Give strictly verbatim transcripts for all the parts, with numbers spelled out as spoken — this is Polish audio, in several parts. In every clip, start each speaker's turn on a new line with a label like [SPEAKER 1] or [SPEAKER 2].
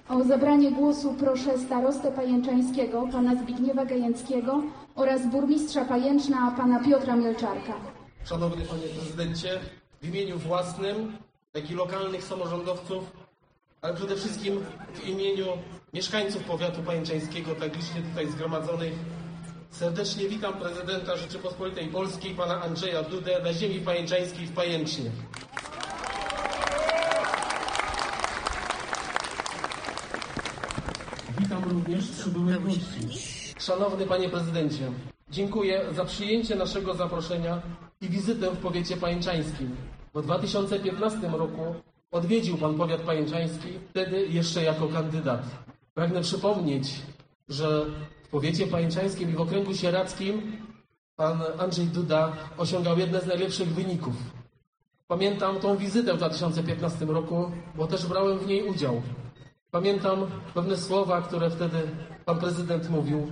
[SPEAKER 1] O zabranie głosu proszę starostę pajęczańskiego, pana Zbigniewa Gajęckiego oraz burmistrza Pajęczna, pana Piotra Mielczarka.
[SPEAKER 2] Szanowny panie prezydencie, w imieniu własnym, jak i lokalnych samorządowców, ale przede wszystkim w imieniu mieszkańców powiatu pajęczańskiego, tak licznie tutaj zgromadzonych, serdecznie witam prezydenta Rzeczypospolitej Polskiej, pana Andrzeja Dudę, na ziemi pajęczańskiej w Pajęcznie. Witam również przybyłych gości. Szanowny panie prezydencie, dziękuję za przyjęcie naszego zaproszenia i wizytę w powiecie pajęczańskim. W dwa tysiące piętnastym roku odwiedził pan powiat pajęczański, wtedy jeszcze jako kandydat. Pragnę przypomnieć, że w powiecie pajęczańskim i w okręgu sieradzkim pan Andrzej Duda osiągał jedne z najlepszych wyników. Pamiętam tą wizytę w dwa tysiące piętnastym roku, bo też brałem w niej udział. Pamiętam pewne słowa, które wtedy pan prezydent mówił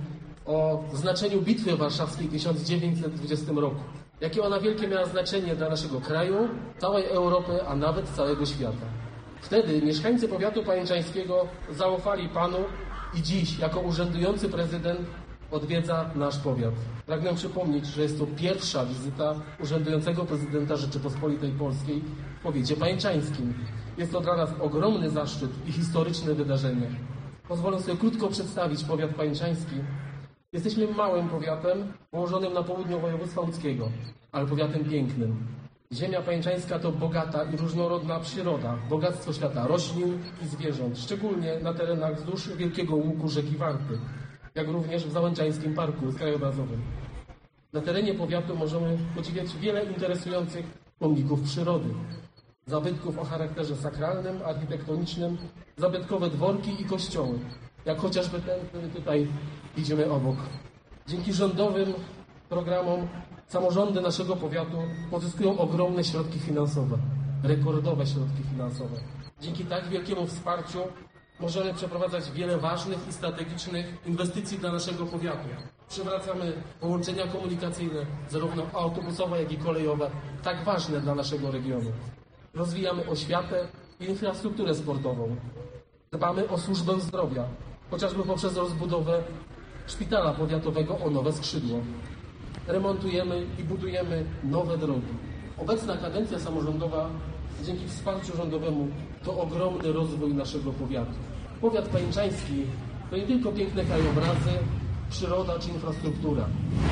[SPEAKER 2] o znaczeniu Bitwy Warszawskiej w tysiąc dziewięćset dwudziestym roku. Jakie ona wielkie miała znaczenie dla naszego kraju, całej Europy, a nawet całego świata. Wtedy mieszkańcy powiatu pajęczańskiego zaufali panu i dziś, jako urzędujący prezydent, odwiedza nasz powiat. Pragnę przypomnieć, że jest to pierwsza wizyta urzędującego prezydenta Rzeczypospolitej Polskiej w powiecie pajęczańskim. Jest to dla nas ogromny zaszczyt i historyczne wydarzenie. Pozwolę sobie krótko przedstawić powiat pajęczański. Jesteśmy małym powiatem położonym na południu województwa łódzkiego, ale powiatem pięknym. Ziemia pajęczańska to bogata i różnorodna przyroda, bogactwo świata roślin i zwierząt, szczególnie na terenach wzdłuż Wielkiego Łuku rzeki Warty, jak również w Załęczańskim Parku Krajobrazowym. Na terenie powiatu możemy podziwiać wiele interesujących pomników przyrody, zabytków o charakterze sakralnym, architektonicznym, zabytkowe dworki i kościoły, jak chociażby ten, który tutaj widzimy obok. Dzięki rządowym programom samorządy naszego powiatu pozyskują ogromne środki finansowe, rekordowe środki finansowe. Dzięki tak wielkiemu wsparciu możemy przeprowadzać wiele ważnych i strategicznych inwestycji dla naszego powiatu. Przywracamy połączenia komunikacyjne, zarówno autobusowe, jak i kolejowe, tak ważne dla naszego regionu. Rozwijamy oświatę i infrastrukturę sportową. Dbamy o służbę zdrowia, chociażby poprzez rozbudowę szpitala powiatowego o nowe skrzydło. Remontujemy i budujemy nowe drogi. Obecna kadencja samorządowa dzięki wsparciu rządowemu to ogromny rozwój naszego powiatu. Powiat pajęczański to nie tylko piękne krajobrazy, przyroda czy infrastruktura.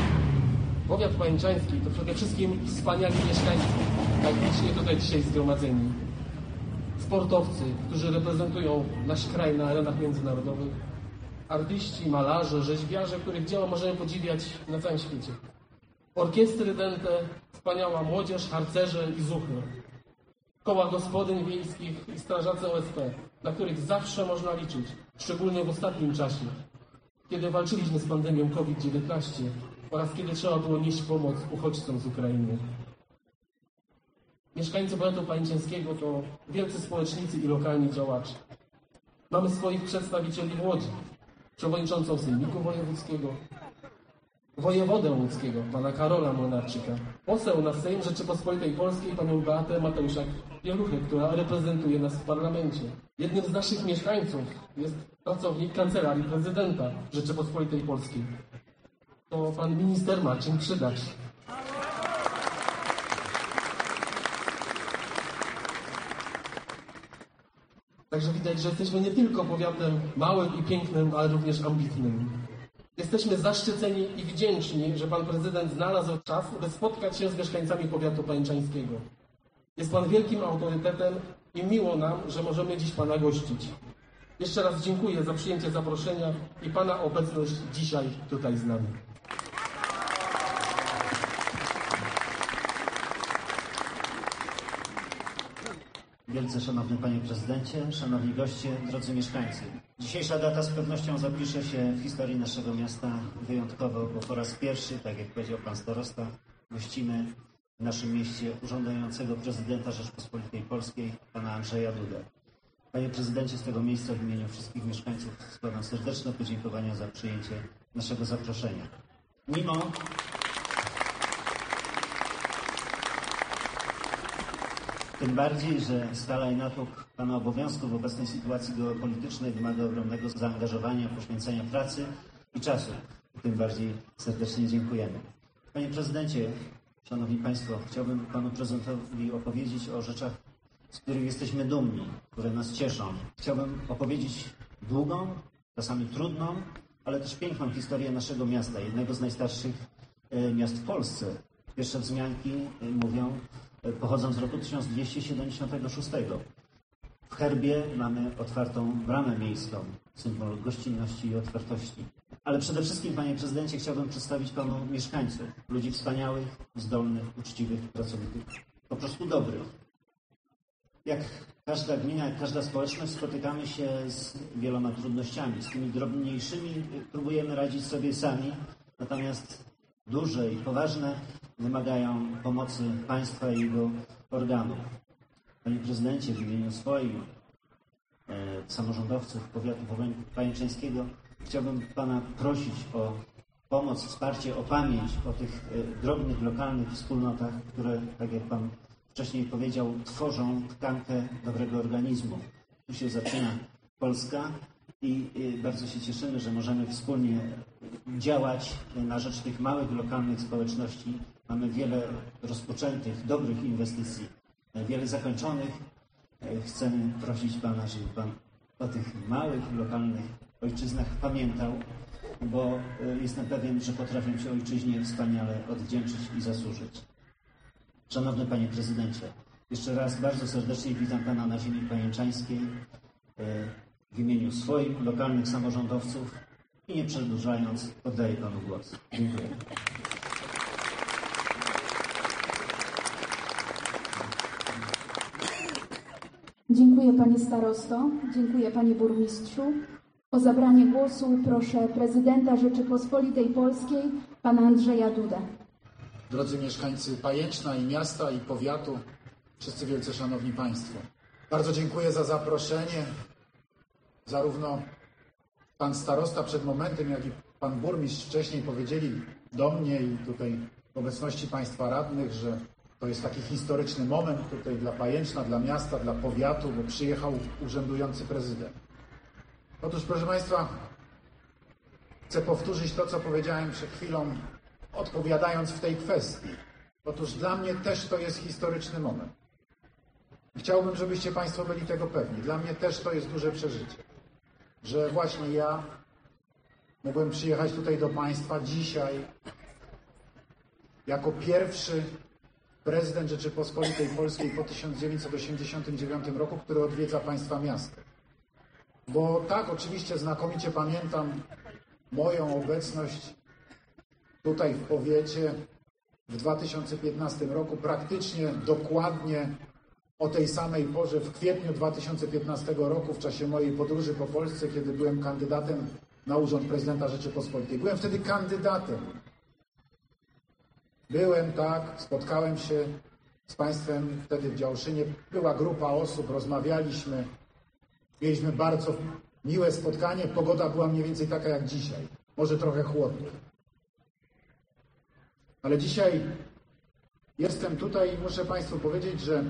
[SPEAKER 2] Powiat pajęczański to przede wszystkim wspaniali mieszkańcy, tak licznie tutaj dzisiaj zgromadzeni. Sportowcy, którzy reprezentują nasz kraj na arenach międzynarodowych. Artyści, malarze, rzeźbiarze, których dzieła możemy podziwiać na całym świecie. Orkiestry dęte, wspaniała młodzież, harcerze i zuchy. Koła gospodyń wiejskich i strażacy O S P, na których zawsze można liczyć, szczególnie w ostatnim czasie, kiedy walczyliśmy z pandemią COVID dziewiętnaście oraz kiedy trzeba było nieść pomoc uchodźcom z Ukrainy. Mieszkańcy powiatu pajęczańskiego to wielcy społecznicy i lokalni działacze. Mamy swoich przedstawicieli w Łodzi, przewodniczącą Sejmiku Wojewódzkiego, wojewodę łódzkiego, pana Karola Młynarczyka, poseł na Sejm Rzeczypospolitej Polskiej, panią Beatę Mateusiak-Pieluchę, która reprezentuje nas w parlamencie. Jednym z naszych mieszkańców jest pracownik Kancelarii Prezydenta Rzeczypospolitej Polskiej. To pan minister Marcin Przydacz. Także widać, że jesteśmy nie tylko powiatem małym i pięknym, ale również ambitnym. Jesteśmy zaszczyceni i wdzięczni, że pan prezydent znalazł czas, by spotkać się z mieszkańcami powiatu pajęczańskiego. Jest pan wielkim autorytetem i miło nam, że możemy dziś pana gościć. Jeszcze raz dziękuję za przyjęcie zaproszenia i pana obecność dzisiaj tutaj z nami.
[SPEAKER 3] Wielce szanowny panie prezydencie, szanowni goście, drodzy mieszkańcy. Dzisiejsza data z pewnością zapisze się w historii naszego miasta wyjątkowo, bo po raz pierwszy, tak jak powiedział pan starosta, gościmy w naszym mieście urzędującego prezydenta Rzeczypospolitej Polskiej, pana Andrzeja Dudę. Panie prezydencie, z tego miejsca w imieniu wszystkich mieszkańców składam serdeczne podziękowania za przyjęcie naszego zaproszenia. Mimo Tym bardziej, że skala i natłok Pana obowiązków w obecnej sytuacji geopolitycznej wymaga ogromnego zaangażowania, poświęcenia pracy i czasu. Tym bardziej serdecznie dziękujemy. Panie Prezydencie, Szanowni Państwo, chciałbym Panu Prezydentowi opowiedzieć o rzeczach, z których jesteśmy dumni, które nas cieszą. Chciałbym opowiedzieć długą, czasami trudną, ale też piękną historię naszego miasta, jednego z najstarszych miast w Polsce. Pierwsze wzmianki mówią, pochodzą z roku tysiąc dwieście siedemdziesiątego szóstego. W herbie mamy otwartą bramę miejską, symbol gościnności i otwartości. Ale przede wszystkim, Panie Prezydencie, chciałbym przedstawić Panu mieszkańców, ludzi wspaniałych, zdolnych, uczciwych, pracowitych, po prostu dobrych. Jak każda gmina, jak każda społeczność spotykamy się z wieloma trudnościami. Z tymi drobniejszymi próbujemy radzić sobie sami, natomiast duże i poważne wymagają pomocy państwa i jego organów. Panie Prezydencie, w imieniu swoim, e, samorządowców powiatu pajęczańskiego, chciałbym Pana prosić o pomoc, wsparcie, o pamięć o tych e, drobnych, lokalnych wspólnotach, które, tak jak Pan wcześniej powiedział, tworzą tkankę dobrego organizmu. Tu się zaczyna Polska i e, bardzo się cieszymy, że możemy wspólnie działać na rzecz tych małych, lokalnych społeczności. Mamy wiele rozpoczętych, dobrych inwestycji, wiele zakończonych. Chcemy prosić Pana, żeby Pan o tych małych, lokalnych ojczyznach pamiętał, bo jestem pewien, że potrafią się ojczyźnie wspaniale odwdzięczyć i zasłużyć. Szanowny Panie Prezydencie, jeszcze raz bardzo serdecznie witam Pana na ziemi pajęczańskiej w imieniu swoich lokalnych samorządowców i nie przedłużając, oddaję Panu głos. Dziękuję.
[SPEAKER 1] Dziękuję Panie Starosto, dziękuję Panie Burmistrzu. O zabranie głosu proszę Prezydenta Rzeczypospolitej Polskiej, Pana Andrzeja Dudę.
[SPEAKER 4] Drodzy mieszkańcy Pajęczna i miasta i powiatu, wszyscy wielce szanowni Państwo. Bardzo dziękuję za zaproszenie. Zarówno Pan Starosta przed momentem, jak i Pan Burmistrz wcześniej powiedzieli do mnie i tutaj w obecności Państwa radnych, że to jest taki historyczny moment tutaj dla Pajęczna, dla miasta, dla powiatu, bo przyjechał urzędujący prezydent. Otóż, proszę Państwa, chcę powtórzyć to, co powiedziałem przed chwilą, odpowiadając w tej kwestii. Otóż dla mnie też to jest historyczny moment. Chciałbym, żebyście Państwo byli tego pewni. Dla mnie też to jest duże przeżycie, że właśnie ja mogłem przyjechać tutaj do Państwa dzisiaj jako pierwszy prezydent Rzeczypospolitej Polskiej po tysiąc dziewięćset osiemdziesiątym dziewiątym roku, który odwiedza Państwa miasto. Bo tak, oczywiście znakomicie pamiętam moją obecność tutaj w powiecie w dwa tysiące piętnastym roku, praktycznie dokładnie o tej samej porze, w kwietniu dwa tysiące piętnastego roku, w czasie mojej podróży po Polsce, kiedy byłem kandydatem na urząd prezydenta Rzeczypospolitej. Byłem wtedy kandydatem. Byłem, tak, spotkałem się z Państwem wtedy w Działszynie. Była grupa osób, rozmawialiśmy. Mieliśmy bardzo miłe spotkanie. Pogoda była mniej więcej taka jak dzisiaj. Może trochę chłodniej. Ale dzisiaj jestem tutaj i muszę Państwu powiedzieć, że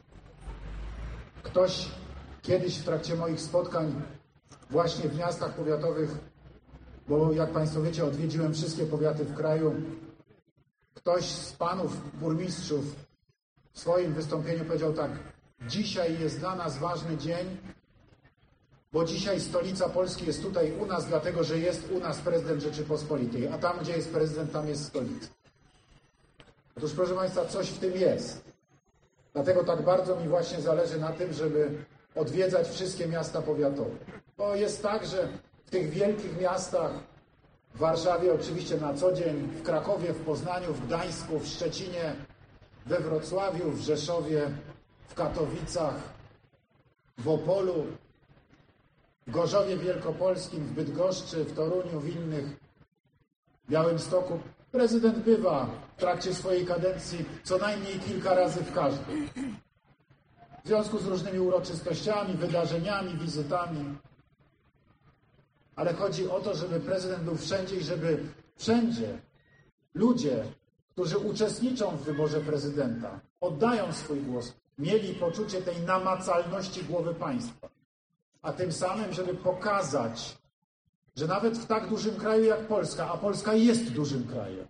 [SPEAKER 4] ktoś kiedyś w trakcie moich spotkań właśnie w miastach powiatowych, bo jak Państwo wiecie, odwiedziłem wszystkie powiaty w kraju, ktoś z panów burmistrzów w swoim wystąpieniu powiedział tak: dzisiaj jest dla nas ważny dzień, bo dzisiaj stolica Polski jest tutaj u nas, dlatego że jest u nas prezydent Rzeczypospolitej, a tam, gdzie jest prezydent, tam jest stolica. Otóż, proszę Państwa, coś w tym jest. Dlatego tak bardzo mi właśnie zależy na tym, żeby odwiedzać wszystkie miasta powiatowe. Bo jest tak, że w tych wielkich miastach, w Warszawie oczywiście na co dzień, w Krakowie, w Poznaniu, w Gdańsku, w Szczecinie, we Wrocławiu, w Rzeszowie, w Katowicach, w Opolu, w Gorzowie Wielkopolskim, w Bydgoszczy, w Toruniu, w innych, w Białymstoku. Prezydent bywa w trakcie swojej kadencji co najmniej kilka razy w każdym. W związku z różnymi uroczystościami, wydarzeniami, wizytami. Ale chodzi o to, żeby prezydent był wszędzie i żeby wszędzie ludzie, którzy uczestniczą w wyborze prezydenta, oddają swój głos, mieli poczucie tej namacalności głowy państwa, a tym samym, żeby pokazać, że nawet w tak dużym kraju jak Polska, a Polska jest dużym krajem,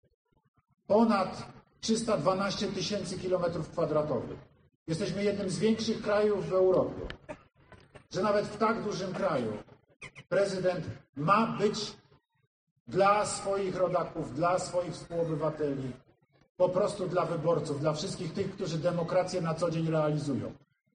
[SPEAKER 4] ponad trzysta dwanaście tysięcy kilometrów kwadratowych, jesteśmy jednym z większych krajów w Europie, że nawet w tak dużym kraju prezydent ma być dla swoich rodaków, dla swoich współobywateli, po prostu dla wyborców, dla wszystkich tych, którzy demokrację na co dzień realizują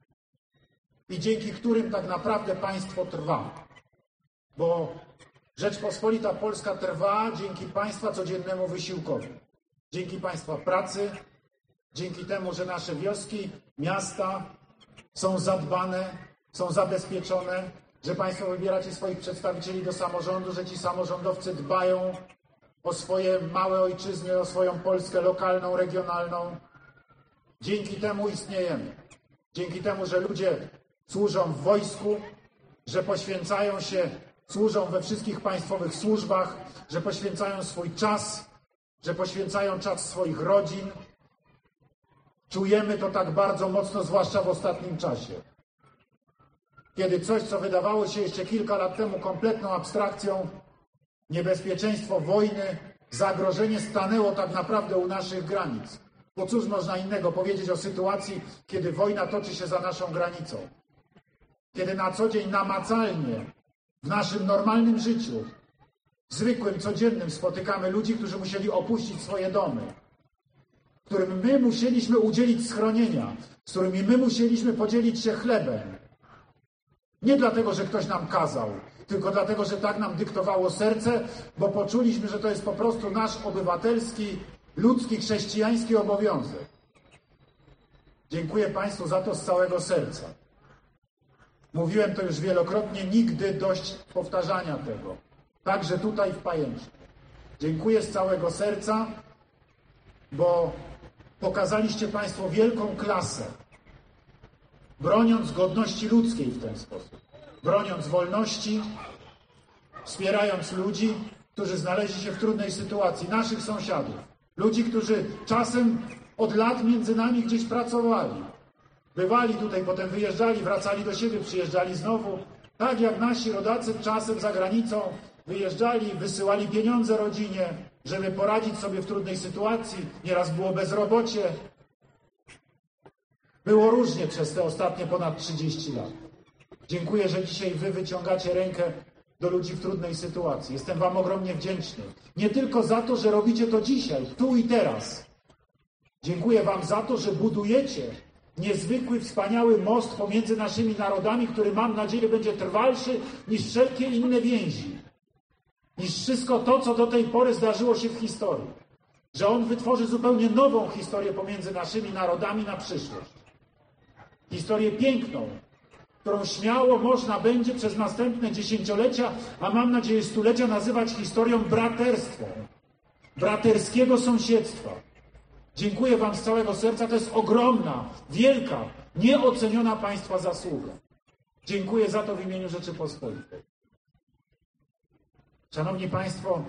[SPEAKER 4] i dzięki którym tak naprawdę państwo trwa. Bo Rzeczpospolita Polska trwa dzięki państwa codziennemu wysiłkowi, dzięki państwa pracy, dzięki temu, że nasze wioski, miasta są zadbane, są zabezpieczone, że państwo wybieracie swoich przedstawicieli do samorządu, że ci samorządowcy dbają o swoje małe ojczyzny, o swoją Polskę lokalną, regionalną. Dzięki temu istniejemy. Dzięki temu, że ludzie służą w wojsku, że poświęcają się, służą we wszystkich państwowych służbach, że poświęcają swój czas, że poświęcają czas swoich rodzin. Czujemy to tak bardzo mocno, zwłaszcza w ostatnim czasie. Kiedy coś, co wydawało się jeszcze kilka lat temu kompletną abstrakcją, niebezpieczeństwo wojny, zagrożenie stanęło tak naprawdę u naszych granic. Bo cóż można innego powiedzieć o sytuacji, kiedy wojna toczy się za naszą granicą? Kiedy na co dzień namacalnie, w naszym normalnym życiu, zwykłym, codziennym spotykamy ludzi, którzy musieli opuścić swoje domy, którym my musieliśmy udzielić schronienia, z którymi my musieliśmy podzielić się chlebem. Nie dlatego, że ktoś nam kazał, tylko dlatego, że tak nam dyktowało serce, bo poczuliśmy, że to jest po prostu nasz obywatelski, ludzki, chrześcijański obowiązek. Dziękuję Państwu za to z całego serca. Mówiłem to już wielokrotnie, nigdy dość powtarzania tego. Także tutaj w Pajęcznie. Dziękuję z całego serca, bo pokazaliście Państwo wielką klasę, broniąc godności ludzkiej w ten sposób, broniąc wolności, wspierając ludzi, którzy znaleźli się w trudnej sytuacji, naszych sąsiadów, ludzi, którzy czasem od lat między nami gdzieś pracowali, bywali tutaj, potem wyjeżdżali, wracali do siebie, przyjeżdżali znowu, tak jak nasi rodacy czasem za granicą wyjeżdżali, wysyłali pieniądze rodzinie, żeby poradzić sobie w trudnej sytuacji, nieraz było bezrobocie. Było różnie przez te ostatnie ponad trzydzieści lat. Dziękuję, że dzisiaj wy wyciągacie rękę do ludzi w trudnej sytuacji. Jestem wam ogromnie wdzięczny. Nie tylko za to, że robicie to dzisiaj, tu i teraz. Dziękuję wam za to, że budujecie niezwykły, wspaniały most pomiędzy naszymi narodami, który, mam nadzieję, będzie trwalszy niż wszelkie inne więzi. Niż wszystko to, co do tej pory zdarzyło się w historii. Że on wytworzy zupełnie nową historię pomiędzy naszymi narodami na przyszłość. Historię piękną, którą śmiało można będzie przez następne dziesięciolecia, a mam nadzieję stulecia, nazywać historią braterstwa, braterskiego sąsiedztwa. Dziękuję wam z całego serca, to jest ogromna, wielka, nieoceniona państwa zasługa. Dziękuję za to w imieniu Rzeczypospolitej. Szanowni Państwo,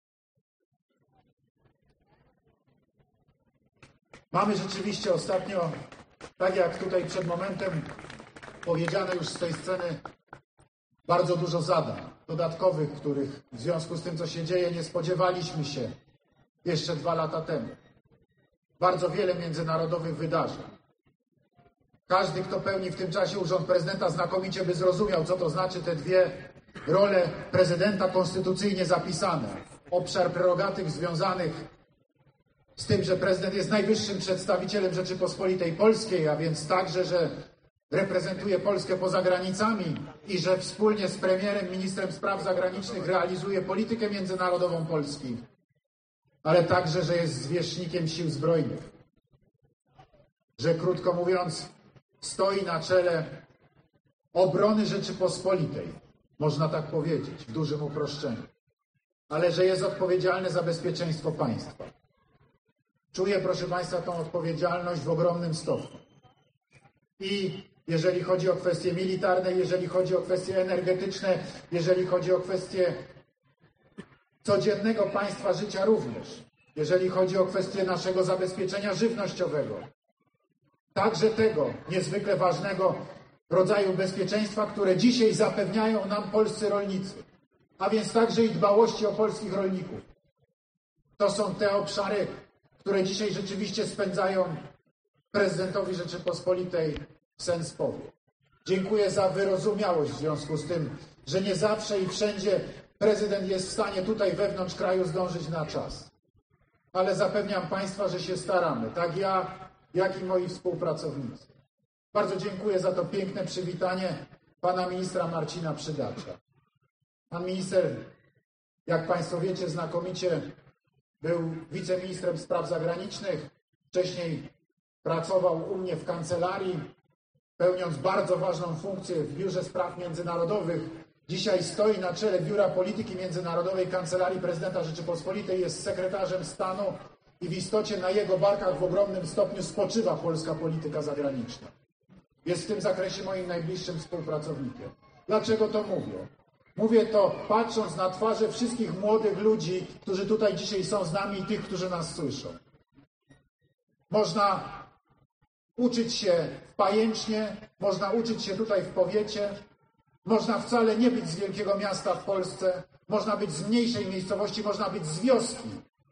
[SPEAKER 4] mamy rzeczywiście ostatnio, tak jak tutaj przed momentem powiedziane już z tej sceny, bardzo dużo zadań dodatkowych, których w związku z tym, co się dzieje, nie spodziewaliśmy się jeszcze dwa lata temu. Bardzo wiele międzynarodowych wydarzeń. Każdy, kto pełni w tym czasie urząd prezydenta, znakomicie by zrozumiał, co to znaczy te dwie role prezydenta konstytucyjnie zapisane. Obszar prerogatyw związanych z tym, że prezydent jest najwyższym przedstawicielem Rzeczypospolitej Polskiej, a więc także, że reprezentuje Polskę poza granicami i że wspólnie z premierem, ministrem spraw zagranicznych realizuje politykę międzynarodową Polski, ale także, że jest zwierzchnikiem sił zbrojnych. Że, krótko mówiąc, stoi na czele obrony Rzeczypospolitej, można tak powiedzieć, w dużym uproszczeniu, ale że jest odpowiedzialny za bezpieczeństwo państwa. Czuję, proszę Państwa, tą odpowiedzialność w ogromnym stopniu. I jeżeli chodzi o kwestie militarne, jeżeli chodzi o kwestie energetyczne, jeżeli chodzi o kwestie codziennego państwa życia również, jeżeli chodzi o kwestie naszego zabezpieczenia żywnościowego. także tego niezwykle ważnego rodzaju bezpieczeństwa, które dzisiaj zapewniają nam polscy rolnicy, a więc także i dbałości o polskich rolników. To są te obszary, które dzisiaj rzeczywiście spędzają prezydentowi Rzeczypospolitej sens powiek. Dziękuję za wyrozumiałość w związku z tym, że nie zawsze i wszędzie prezydent jest w stanie tutaj wewnątrz kraju zdążyć na czas. Ale zapewniam Państwa, że się staramy, tak ja, jak i moi współpracownicy. Bardzo dziękuję za to piękne przywitanie pana ministra Marcina Przydacza. Pan minister, jak Państwo wiecie, znakomicie był wiceministrem spraw zagranicznych. Wcześniej pracował u mnie w kancelarii, pełniąc bardzo ważną funkcję w Biurze Spraw Międzynarodowych. Dzisiaj stoi na czele Biura Polityki Międzynarodowej Kancelarii Prezydenta Rzeczypospolitej, jest sekretarzem stanu i w istocie na jego barkach w ogromnym stopniu spoczywa polska polityka zagraniczna. Jest w tym zakresie moim najbliższym współpracownikiem. Dlaczego to mówię? Mówię to patrząc na twarze wszystkich młodych ludzi, którzy tutaj dzisiaj są z nami i tych, którzy nas słyszą. Można uczyć się w Pajęcznie, można uczyć się tutaj w powiecie, można wcale nie być z wielkiego miasta w Polsce, można być z mniejszej miejscowości, można być z wioski.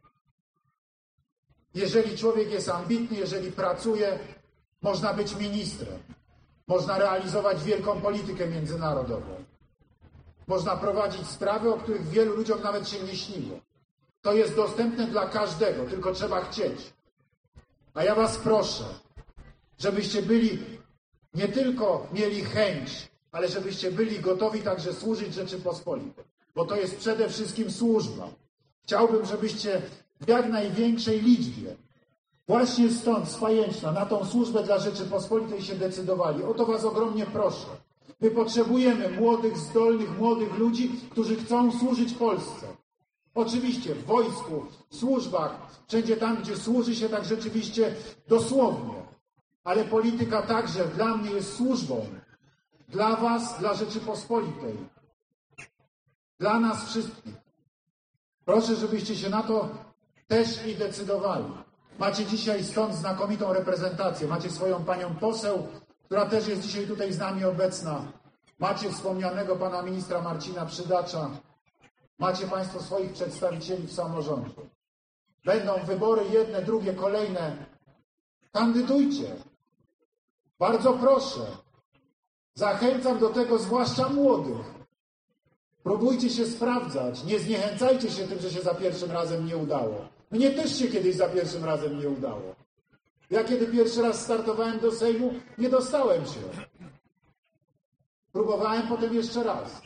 [SPEAKER 4] Jeżeli człowiek jest ambitny, jeżeli pracuje, można być ministrem, można realizować wielką politykę międzynarodową, można prowadzić sprawy, o których wielu ludziom nawet się nie śniło. To jest dostępne dla każdego, tylko trzeba chcieć. A ja was proszę, żebyście byli, nie tylko mieli chęć, ale żebyście byli gotowi także służyć Rzeczypospolitej, bo to jest przede wszystkim służba. Chciałbym, żebyście w jak największej liczbie właśnie stąd, z Pajęczna, na tą służbę dla Rzeczypospolitej się decydowali. O to was ogromnie proszę. My potrzebujemy młodych, zdolnych, młodych ludzi, którzy chcą służyć Polsce. Oczywiście w wojsku, w służbach, wszędzie tam, gdzie służy się tak rzeczywiście dosłownie. Ale polityka także dla mnie jest służbą. Dla was, dla Rzeczypospolitej. Dla nas wszystkich. Proszę, żebyście się na to też i decydowali. Macie dzisiaj stąd znakomitą reprezentację. Macie swoją panią poseł, która też jest dzisiaj tutaj z nami obecna. Macie wspomnianego pana ministra Marcina Przydacza. Macie państwo swoich przedstawicieli w samorządzie. Będą wybory jedne, drugie, kolejne. Kandydujcie. Bardzo proszę. Zachęcam do tego zwłaszcza młodych. Próbujcie się sprawdzać. Nie zniechęcajcie się tym, że się za pierwszym razem nie udało. Mnie też się kiedyś za pierwszym razem nie udało. Ja kiedy pierwszy raz startowałem do Sejmu, nie dostałem się. Próbowałem potem jeszcze raz.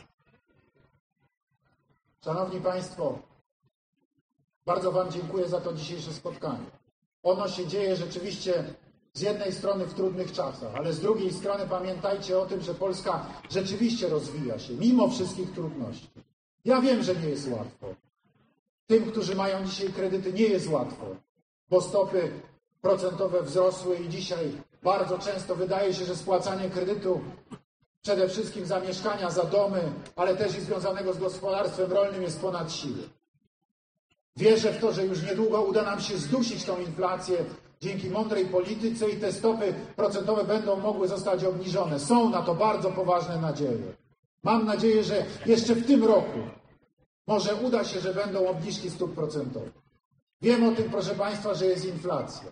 [SPEAKER 4] Szanowni Państwo, bardzo wam dziękuję za to dzisiejsze spotkanie. Ono się dzieje rzeczywiście z jednej strony w trudnych czasach, ale z drugiej strony pamiętajcie o tym, że Polska rzeczywiście rozwija się, mimo wszystkich trudności. Ja wiem, że nie jest łatwo. Tym, którzy mają dzisiaj kredyty, nie jest łatwo, bo stopy procentowe wzrosły i dzisiaj bardzo często wydaje się, że spłacanie kredytu, przede wszystkim za mieszkania, za domy, ale też i związanego z gospodarstwem rolnym, jest ponad siły. Wierzę w to, że już niedługo uda nam się zdusić tą inflację dzięki mądrej polityce i te stopy procentowe będą mogły zostać obniżone. Są na to bardzo poważne nadzieje. Mam nadzieję, że jeszcze w tym roku może uda się, że będą obniżki stóp procentowych. Wiem o tym, proszę Państwa, że jest inflacja.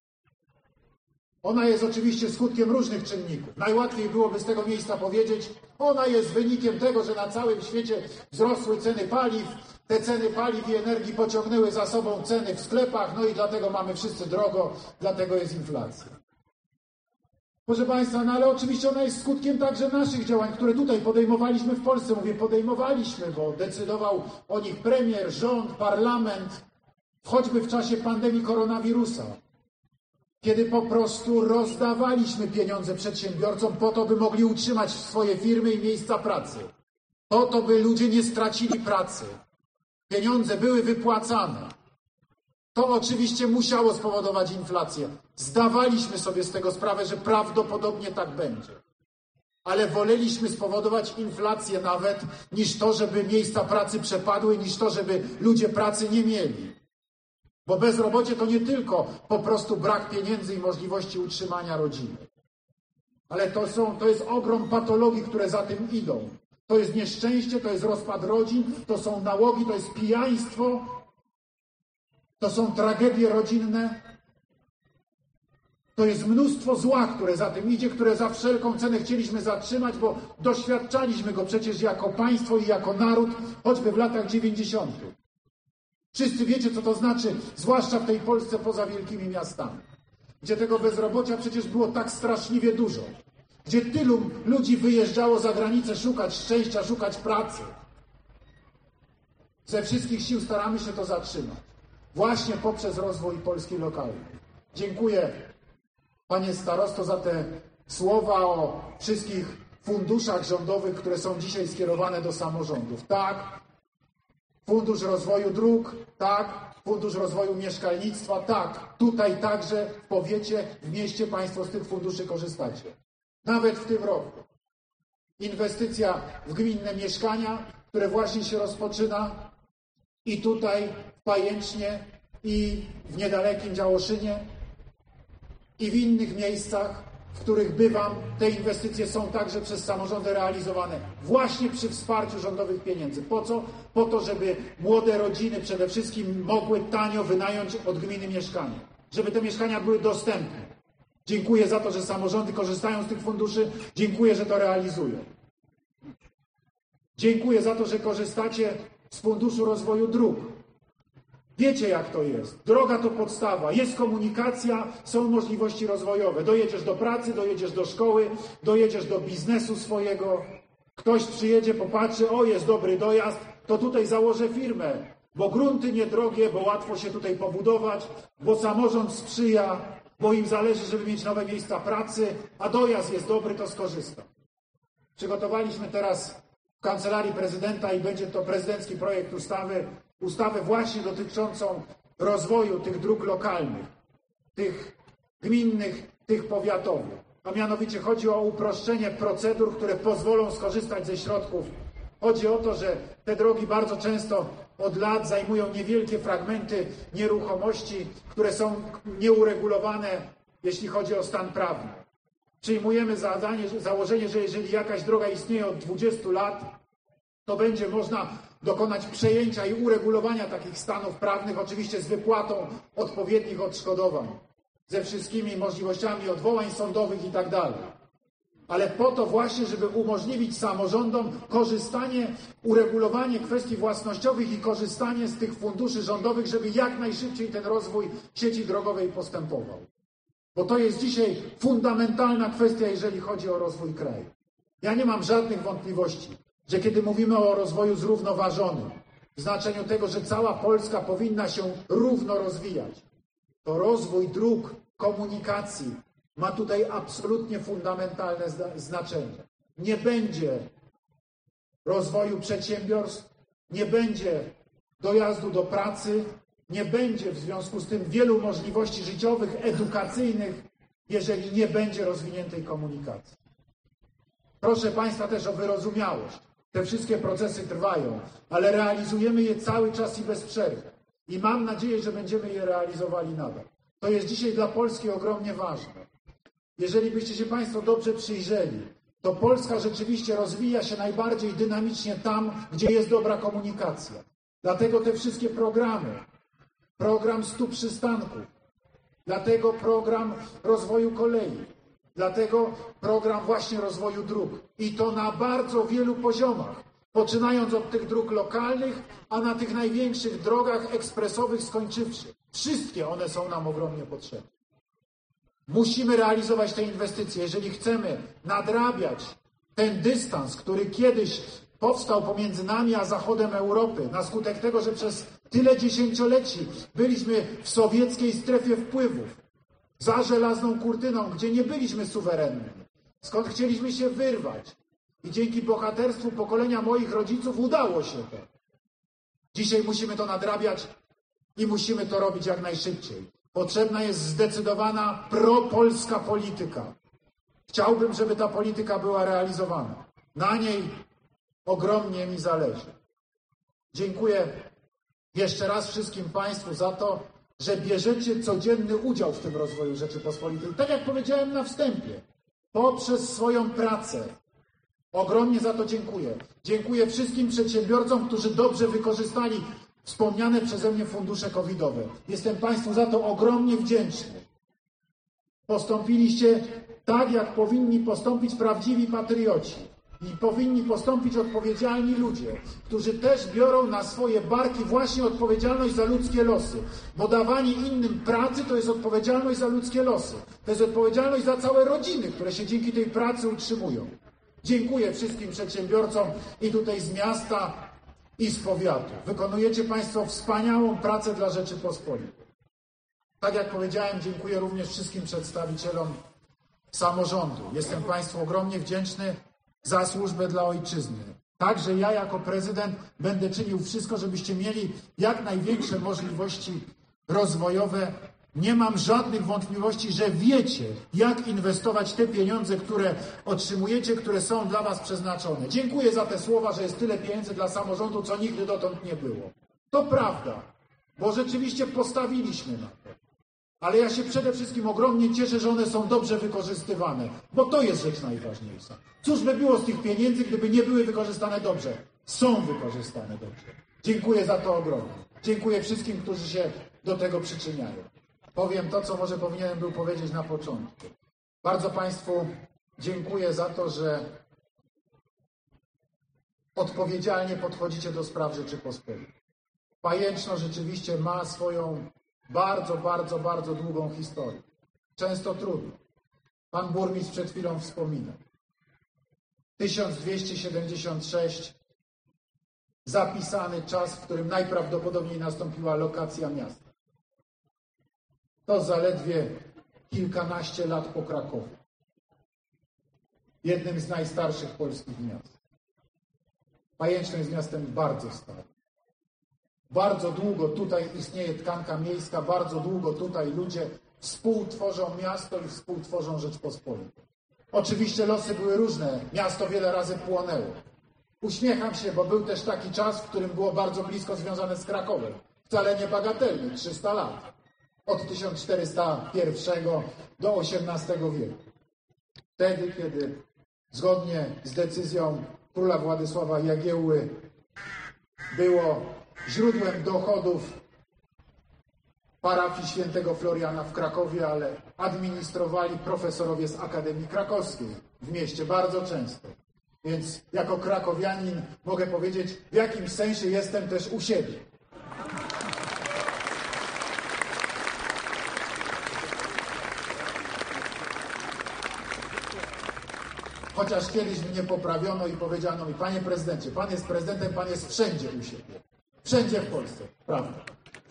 [SPEAKER 4] Ona jest oczywiście skutkiem różnych czynników. Najłatwiej byłoby z tego miejsca powiedzieć, ona jest wynikiem tego, że na całym świecie wzrosły ceny paliw, te ceny paliw i energii pociągnęły za sobą ceny w sklepach, no i dlatego mamy wszyscy drogo, dlatego jest inflacja. Proszę Państwa, no ale oczywiście ona jest skutkiem także naszych działań, które tutaj podejmowaliśmy w Polsce. Mówię podejmowaliśmy, bo decydował o nich premier, rząd, parlament, choćby w czasie pandemii koronawirusa, kiedy po prostu rozdawaliśmy pieniądze przedsiębiorcom po to, by mogli utrzymać swoje firmy i miejsca pracy. Po to, by ludzie nie stracili pracy. Pieniądze były wypłacane. To oczywiście musiało spowodować inflację. Zdawaliśmy sobie z tego sprawę, że prawdopodobnie tak będzie. Ale woleliśmy spowodować inflację nawet, niż to, żeby miejsca pracy przepadły, niż to, żeby ludzie pracy nie mieli. Bo bezrobocie to nie tylko po prostu brak pieniędzy i możliwości utrzymania rodziny. Ale to, są, to jest ogrom patologii, które za tym idą. To jest nieszczęście, to jest rozpad rodzin, to są nałogi, to jest pijaństwo, to są tragedie rodzinne. To jest mnóstwo zła, które za tym idzie, które za wszelką cenę chcieliśmy zatrzymać, bo doświadczaliśmy go przecież jako państwo i jako naród, choćby w latach dziewięćdziesiątych. Wszyscy wiecie, co to znaczy, zwłaszcza w tej Polsce poza wielkimi miastami, gdzie tego bezrobocia przecież było tak straszliwie dużo, gdzie tylu ludzi wyjeżdżało za granicę szukać szczęścia, szukać pracy. Ze wszystkich sił staramy się to zatrzymać. Właśnie poprzez rozwój Polski lokalnej. Dziękuję, panie starosto, za te słowa o wszystkich funduszach rządowych, które są dzisiaj skierowane do samorządów. Tak, Fundusz Rozwoju Dróg, tak, Fundusz Rozwoju Mieszkalnictwa, tak. Tutaj także w powiecie, w mieście państwo z tych funduszy korzystacie. Nawet w tym roku. Inwestycja w gminne mieszkania, które właśnie się rozpoczyna i tutaj w Pajęcznie, i w niedalekim Działoszynie, i w innych miejscach, w których bywam, te inwestycje są także przez samorządy realizowane właśnie przy wsparciu rządowych pieniędzy. Po co? Po to, żeby młode rodziny przede wszystkim mogły tanio wynająć od gminy mieszkania. Żeby te mieszkania były dostępne. Dziękuję za to, że samorządy korzystają z tych funduszy. Dziękuję, że to realizują. Dziękuję za to, że korzystacie z Funduszu Rozwoju Dróg. Wiecie, jak to jest. Droga to podstawa. Jest komunikacja, są możliwości rozwojowe. Dojedziesz do pracy, dojedziesz do szkoły, dojedziesz do biznesu swojego. Ktoś przyjedzie, popatrzy, o, jest dobry dojazd, to tutaj założę firmę, bo grunty niedrogie, bo łatwo się tutaj pobudować, bo samorząd sprzyja, bo im zależy, żeby mieć nowe miejsca pracy, a dojazd jest dobry, to skorzystam. Przygotowaliśmy teraz w Kancelarii Prezydenta i będzie to prezydencki projekt ustawy, ustawę właśnie dotyczącą rozwoju tych dróg lokalnych, tych gminnych, tych powiatowych. A mianowicie chodzi o uproszczenie procedur, które pozwolą skorzystać ze środków. Chodzi o to, że te drogi bardzo często od lat zajmują niewielkie fragmenty nieruchomości, które są nieuregulowane, jeśli chodzi o stan prawny. Przyjmujemy zadanie, założenie, że jeżeli jakaś droga istnieje od dwudziestu lat, to będzie można dokonać przejęcia i uregulowania takich stanów prawnych, oczywiście z wypłatą odpowiednich odszkodowań, ze wszystkimi możliwościami odwołań sądowych i tak dalej. Ale po to właśnie, żeby umożliwić samorządom korzystanie, uregulowanie kwestii własnościowych i korzystanie z tych funduszy rządowych, żeby jak najszybciej ten rozwój sieci drogowej postępował. Bo to jest dzisiaj fundamentalna kwestia, jeżeli chodzi o rozwój kraju. Ja nie mam żadnych wątpliwości, że kiedy mówimy o rozwoju zrównoważonym, w znaczeniu tego, że cała Polska powinna się równo rozwijać, to rozwój dróg, komunikacji ma tutaj absolutnie fundamentalne znaczenie. Nie będzie rozwoju przedsiębiorstw, nie będzie dojazdu do pracy, nie będzie w związku z tym wielu możliwości życiowych, edukacyjnych, jeżeli nie będzie rozwiniętej komunikacji. Proszę Państwa też o wyrozumiałość. Te wszystkie procesy trwają, ale realizujemy je cały czas i bez przerwy. I mam nadzieję, że będziemy je realizowali nadal. To jest dzisiaj dla Polski ogromnie ważne. Jeżeli byście się Państwo dobrze przyjrzeli, to Polska rzeczywiście rozwija się najbardziej dynamicznie tam, gdzie jest dobra komunikacja. Dlatego te wszystkie programy, program stu przystanków, dlatego program rozwoju kolei, dlatego program właśnie rozwoju dróg. I to na bardzo wielu poziomach, poczynając od tych dróg lokalnych, a na tych największych drogach ekspresowych skończywszy. Wszystkie one są nam ogromnie potrzebne. Musimy realizować te inwestycje, jeżeli chcemy nadrabiać ten dystans, który kiedyś powstał pomiędzy nami a zachodem Europy, na skutek tego, że przez tyle dziesięcioleci byliśmy w sowieckiej strefie wpływów, za żelazną kurtyną, gdzie nie byliśmy suwerenni, skąd chcieliśmy się wyrwać. I dzięki bohaterstwu pokolenia moich rodziców udało się to. Dzisiaj musimy to nadrabiać i musimy to robić jak najszybciej. Potrzebna jest zdecydowana propolska polityka. Chciałbym, żeby ta polityka była realizowana. Na niej ogromnie mi zależy. Dziękuję jeszcze raz wszystkim Państwu za to, że bierzecie codzienny udział w tym rozwoju Rzeczypospolitej. Tak jak powiedziałem na wstępie, poprzez swoją pracę. Ogromnie za to dziękuję. Dziękuję wszystkim przedsiębiorcom, którzy dobrze wykorzystali wspomniane przeze mnie fundusze covidowe. Jestem Państwu za to ogromnie wdzięczny. Postąpiliście tak, jak powinni postąpić prawdziwi patrioci. I powinni postąpić odpowiedzialni ludzie, którzy też biorą na swoje barki właśnie odpowiedzialność za ludzkie losy. Bo dawanie innym pracy to jest odpowiedzialność za ludzkie losy. To jest odpowiedzialność za całe rodziny, które się dzięki tej pracy utrzymują. Dziękuję wszystkim przedsiębiorcom i tutaj z miasta, i z powiatu. Wykonujecie Państwo wspaniałą pracę dla Rzeczypospolitej. Tak jak powiedziałem, dziękuję również wszystkim przedstawicielom samorządu. Jestem Państwu ogromnie wdzięczny za służbę dla ojczyzny. Także ja jako prezydent będę czynił wszystko, żebyście mieli jak największe możliwości rozwojowe. Nie mam żadnych wątpliwości, że wiecie, jak inwestować te pieniądze, które otrzymujecie, które są dla Was przeznaczone. Dziękuję za te słowa, że jest tyle pieniędzy dla samorządu, co nigdy dotąd nie było. To prawda, bo rzeczywiście postawiliśmy na to. Ale ja się przede wszystkim ogromnie cieszę, że one są dobrze wykorzystywane, bo to jest rzecz najważniejsza. Cóż by było z tych pieniędzy, gdyby nie były wykorzystane dobrze? Są wykorzystane dobrze. Dziękuję za to ogromnie. Dziękuję wszystkim, którzy się do tego przyczyniają. Powiem to, co może powinienem był powiedzieć na początku. Bardzo Państwu dziękuję za to, że odpowiedzialnie podchodzicie do spraw Rzeczypospolitej. Pajęczno rzeczywiście ma swoją bardzo, bardzo, bardzo długą historię. Często trudną. Pan burmistrz przed chwilą wspominał. tysiąc dwieście siedemdziesiąt sześć zapisany czas, w którym najprawdopodobniej nastąpiła lokacja miasta. To zaledwie kilkanaście lat po Krakowie. Jednym z najstarszych polskich miast. Pajęczno jest miastem bardzo starym. Bardzo długo tutaj istnieje tkanka miejska, bardzo długo tutaj ludzie współtworzą miasto i współtworzą Rzeczpospolitą. Oczywiście losy były różne, miasto wiele razy płonęło. Uśmiecham się, bo był też taki czas, w którym było bardzo blisko związane z Krakowem. Wcale nie bagatelny, trzysta lat. Od tysiąc czterysta pierwszego do osiemnastego wieku. Wtedy, kiedy zgodnie z decyzją króla Władysława Jagiełły było źródłem dochodów parafii świętego Floriana w Krakowie, ale administrowali profesorowie z Akademii Krakowskiej w mieście bardzo często. Więc jako krakowianin mogę powiedzieć, w jakimś sensie jestem też u siebie. Chociaż kiedyś mnie poprawiono i powiedziano mi, panie prezydencie, pan jest prezydentem, pan jest wszędzie u siebie. Wszędzie w Polsce, prawda.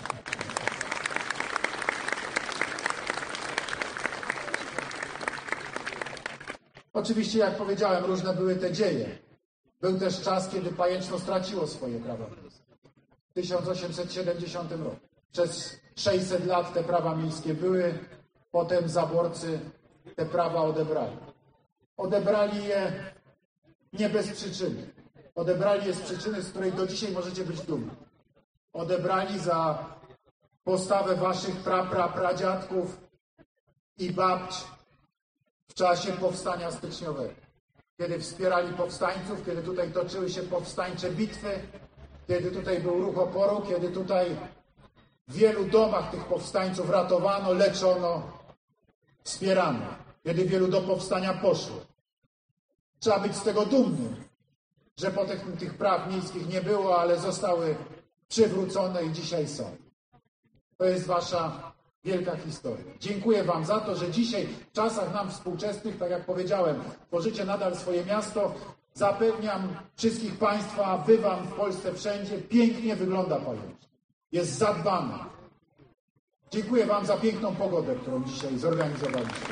[SPEAKER 4] Oczywiście, jak powiedziałem, różne były te dzieje. Był też czas, kiedy Pajęczno straciło swoje prawa miejskie. W tysiąc osiemset siedemdziesiątym roku. Przez sześćset lat te prawa miejskie były, potem zaborcy te prawa odebrali. Odebrali je nie bez przyczyny. Odebrali je z przyczyny, z której do dzisiaj możecie być dumni. Odebrali za postawę waszych pra, pra, pradziadków i babci w czasie powstania styczniowego. Kiedy wspierali powstańców, kiedy tutaj toczyły się powstańcze bitwy, kiedy tutaj był ruch oporu, kiedy tutaj w wielu domach tych powstańców ratowano, leczono, wspierano. Kiedy wielu do powstania poszło. Trzeba być z tego dumnym, że potem tych praw miejskich nie było, ale zostały przywrócone i dzisiaj są. To jest wasza wielka historia. Dziękuję wam za to, że dzisiaj w czasach nam współczesnych, tak jak powiedziałem, tworzycie nadal swoje miasto. Zapewniam wszystkich państwa, bywam w Polsce wszędzie, pięknie wygląda Pajęczno. Jest zadbana. Dziękuję wam za piękną pogodę, którą dzisiaj zorganizowaliście.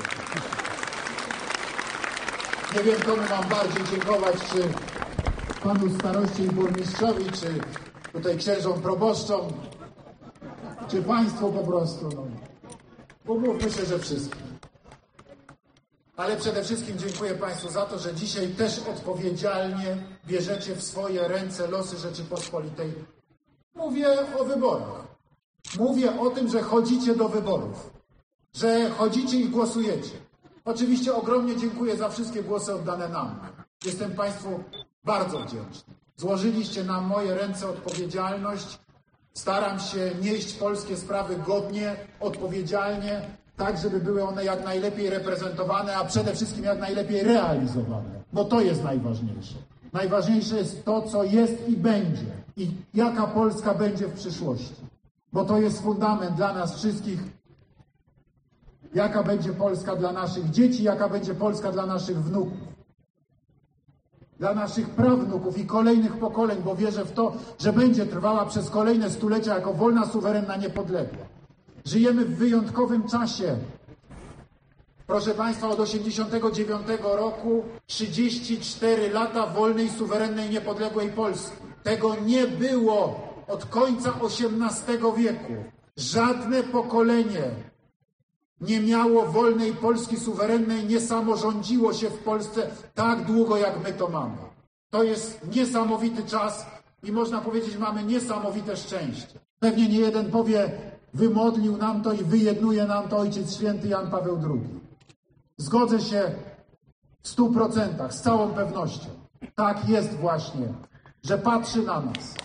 [SPEAKER 4] Nie wiem, komu mam bardziej dziękować, czy panu staroście i burmistrzowi, czy tutaj księżom proboszczom, czy państwu po prostu. No. Bo mówmy się, że wszystkim. Ale przede wszystkim dziękuję państwu za to, że dzisiaj też odpowiedzialnie bierzecie w swoje ręce losy Rzeczypospolitej. Mówię o wyborach. Mówię o tym, że chodzicie do wyborów, że chodzicie i głosujecie. Oczywiście ogromnie dziękuję za wszystkie głosy oddane nam. Jestem Państwu bardzo wdzięczny. Złożyliście na moje ręce odpowiedzialność. Staram się nieść polskie sprawy godnie, odpowiedzialnie, tak żeby były one jak najlepiej reprezentowane, a przede wszystkim jak najlepiej realizowane, bo to jest najważniejsze. Najważniejsze jest to, co jest i będzie i jaka Polska będzie w przyszłości, bo to jest fundament dla nas wszystkich, jaka będzie Polska dla naszych dzieci, jaka będzie Polska dla naszych wnuków, dla naszych prawnuków i kolejnych pokoleń, bo wierzę w to, że będzie trwała przez kolejne stulecia jako wolna, suwerenna, niepodległa. Żyjemy w wyjątkowym czasie. Proszę Państwa, od osiemdziesiątego dziewiątego roku trzydzieści cztery lata wolnej, suwerennej, niepodległej Polski. Tego nie było od końca osiemnastego wieku. Żadne pokolenie nie miało wolnej Polski suwerennej, nie samorządziło się w Polsce tak długo, jak my to mamy. To jest niesamowity czas i można powiedzieć, mamy niesamowite szczęście. Pewnie nie jeden powie, wymodlił nam to i wyjednuje nam to Ojciec Święty Jan Paweł drugi. Zgodzę się w stu procentach, z całą pewnością. Tak jest właśnie, że patrzy na nas.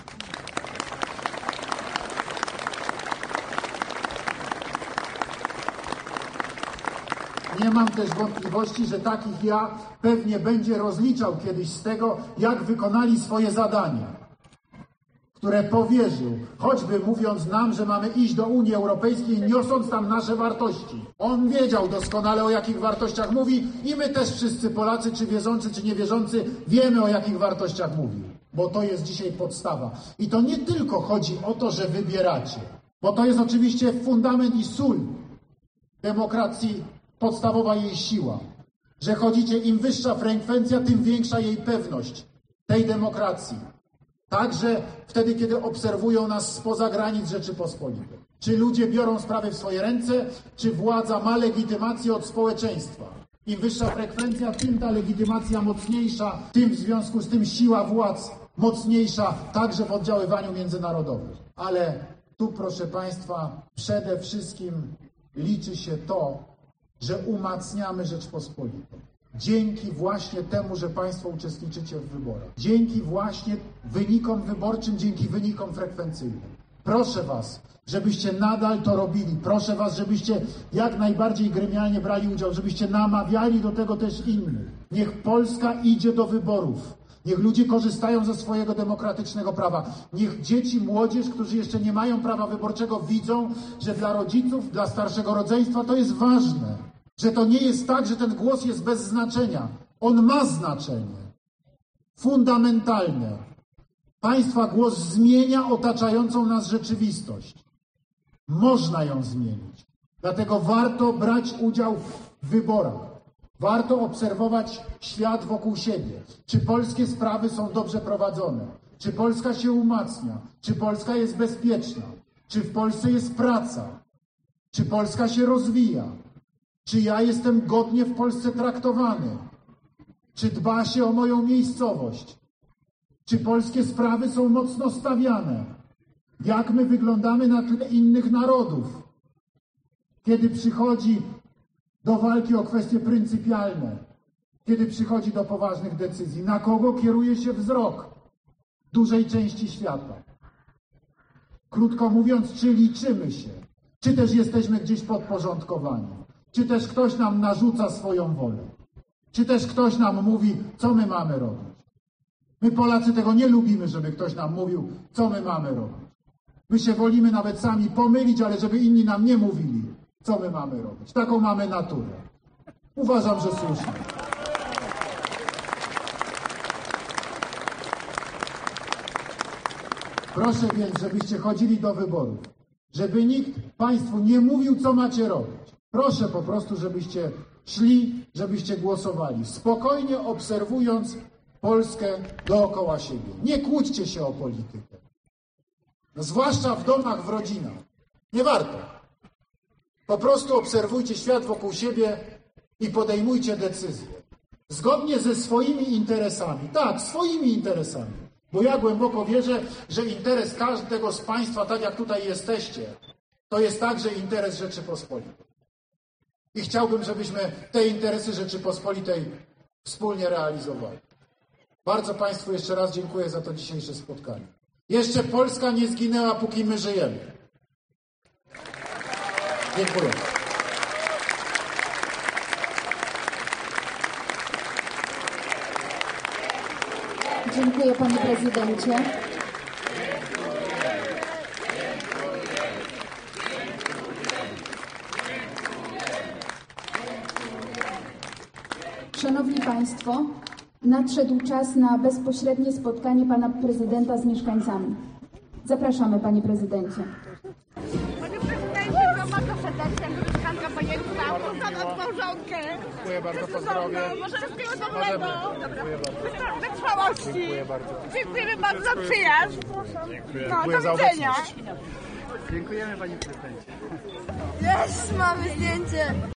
[SPEAKER 4] Nie mam też wątpliwości, że takich ja pewnie będzie rozliczał kiedyś z tego, jak wykonali swoje zadania, które powierzył, choćby mówiąc nam, że mamy iść do Unii Europejskiej, niosąc tam nasze wartości. On wiedział doskonale, o jakich wartościach mówi i my też wszyscy Polacy, czy wierzący, czy niewierzący, wiemy, o jakich wartościach mówi, bo to jest dzisiaj podstawa. I to nie tylko chodzi o to, że wybieracie, bo to jest oczywiście fundament i sól demokracji, podstawowa jej siła, że chodzicie, im wyższa frekwencja, tym większa jej pewność tej demokracji. Także wtedy, kiedy obserwują nas spoza granic Rzeczypospolitej. Czy ludzie biorą sprawy w swoje ręce, czy władza ma legitymację od społeczeństwa. Im wyższa frekwencja, tym ta legitymacja mocniejsza, tym w związku z tym siła władz mocniejsza, także w oddziaływaniu międzynarodowym. Ale tu, proszę Państwa, przede wszystkim liczy się to, że umacniamy Rzeczpospolitą. Dzięki właśnie temu, że Państwo uczestniczycie w wyborach. Dzięki właśnie wynikom wyborczym, dzięki wynikom frekwencyjnym. Proszę Was, żebyście nadal to robili. Proszę Was, żebyście jak najbardziej gremialnie brali udział, żebyście namawiali do tego też innych. Niech Polska idzie do wyborów. Niech ludzie korzystają ze swojego demokratycznego prawa. Niech dzieci, młodzież, którzy jeszcze nie mają prawa wyborczego, widzą, że dla rodziców, dla starszego rodzeństwa to jest ważne. Że to nie jest tak, że ten głos jest bez znaczenia. On ma znaczenie. Fundamentalne. Państwa głos zmienia otaczającą nas rzeczywistość. Można ją zmienić. Dlatego warto brać udział w wyborach. Warto obserwować świat wokół siebie. Czy polskie sprawy są dobrze prowadzone? Czy Polska się umacnia? Czy Polska jest bezpieczna? Czy w Polsce jest praca? Czy Polska się rozwija? Czy ja jestem godnie w Polsce traktowany? Czy dba się o moją miejscowość? Czy polskie sprawy są mocno stawiane? Jak my wyglądamy na tle innych narodów? Kiedy przychodzi do walki o kwestie pryncypialne, kiedy przychodzi do poważnych decyzji, na kogo kieruje się wzrok dużej części świata? Krótko mówiąc, czy liczymy się? Czy też jesteśmy gdzieś podporządkowani? Czy też ktoś nam narzuca swoją wolę? Czy też ktoś nam mówi, co my mamy robić? My Polacy tego nie lubimy, żeby ktoś nam mówił, co my mamy robić. My się wolimy nawet sami pomylić, ale żeby inni nam nie mówili, co my mamy robić. Taką mamy naturę. Uważam, że słusznie. Proszę więc, żebyście chodzili do wyborów. Żeby nikt Państwu nie mówił, co macie robić. Proszę po prostu, żebyście szli, żebyście głosowali, spokojnie obserwując Polskę dookoła siebie. Nie kłóćcie się o politykę. No, zwłaszcza w domach, w rodzinach. Nie warto. Po prostu obserwujcie świat wokół siebie i podejmujcie decyzje. Zgodnie ze swoimi interesami. Tak, swoimi interesami. Bo ja głęboko wierzę, że interes każdego z Państwa, tak jak tutaj jesteście, to jest także interes Rzeczypospolitej. I chciałbym, żebyśmy te interesy Rzeczypospolitej wspólnie realizowali. Bardzo Państwu jeszcze raz dziękuję za to dzisiejsze spotkanie. Jeszcze Polska nie zginęła, póki my żyjemy. Dziękuję.
[SPEAKER 1] Dziękuję panie prezydencie. Szanowni Państwo, nadszedł czas na bezpośrednie spotkanie pana prezydenta z mieszkańcami. Zapraszamy, panie prezydencie.
[SPEAKER 5] Panie prezydencie, to bardzo serdecznie, mieszkanka panienka, poznana małżonkę.
[SPEAKER 4] Dziękuję bardzo, pozdrowie.
[SPEAKER 5] Może wszystkiego dobrego. Wytrwałości. Dziękuję bardzo. Dziękujemy bardzo za przyjazd. No, do widzenia.
[SPEAKER 6] Dziękujemy panie prezydencie.
[SPEAKER 5] Jest, mamy zdjęcie.